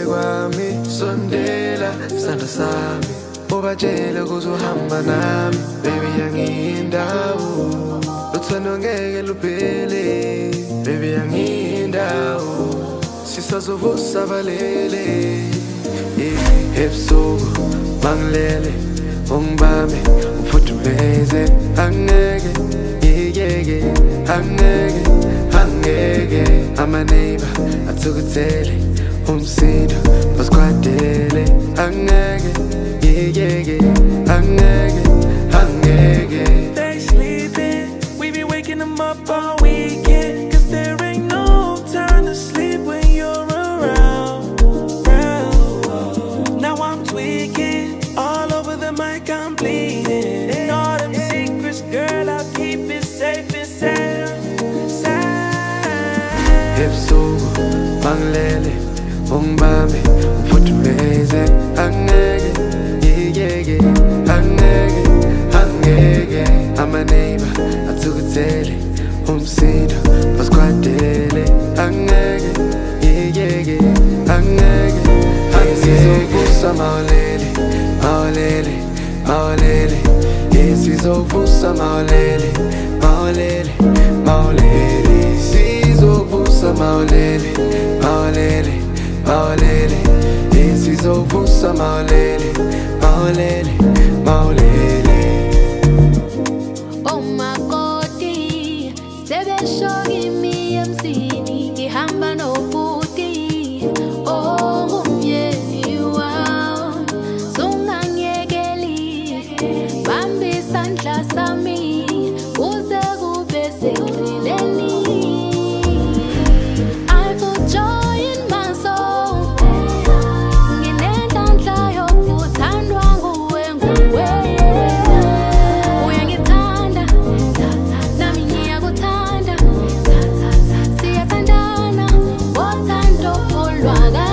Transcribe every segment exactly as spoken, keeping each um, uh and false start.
kwami sondela sandla sami ubatshele kuzohamba nami baby yangiyindawo uthando ngeke luphele baby yangiyindawo sisazovusa balele ebusuku mangilele ungibambe ufudumeze angeke ngiyeke angeke angeke ama neighbor athukuthele umsindo basikwatele angeke ngiyeke angeke angeke. They sleeping, we be waking them up all weekend, cause there ain't no time to sleep when you're around, around. Now I'm tweaking, all over the mic I'm bleeding, and all them secrets, girl, I'll keep it safe inside, inside. Ebusuku mangilele ungibambe ufudumeze angeke ngiyeke angeke angeke ama neighbor athukuthele umsindo basikwatele angeke ngiyeke angeke sizovusa mawulele mawulele mawulele sizovusa mawulele mawulele mawulele sizovusa mawulele mawulele mawulele sizovusa mawulele mawulele mawulele. Oh my God, sebesho kimi emzini ngihamba nobuti. Oh umyeni wami zungangiyekeli bambi isandla sami uze kube sekugcineni. I feel joy in my soul, nginenhlanhla yokuthandwa nguwe nguwe. Uyangithanda nami ngiyakuthanda, siyathandana ngothando olwakala.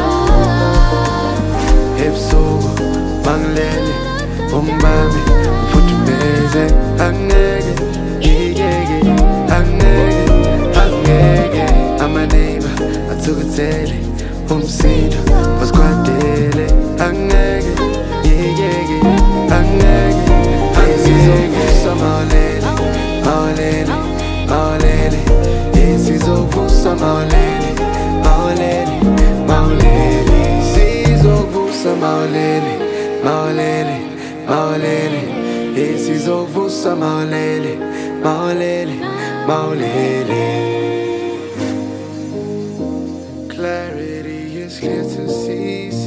Ebusuku mangilele ungibambe ufudumeze angeke ngiyeke angeke angeke ama neighbor athukuthele umsindo basikwatele angeke ngiyeke angeke sizovusa mawulele mawulele mawulele sizovusa mawulele mawulele mawulele sizovusa mawulele mawulele mawulele sizovusa mawulele mawulele mawulele. Clarity is here to see.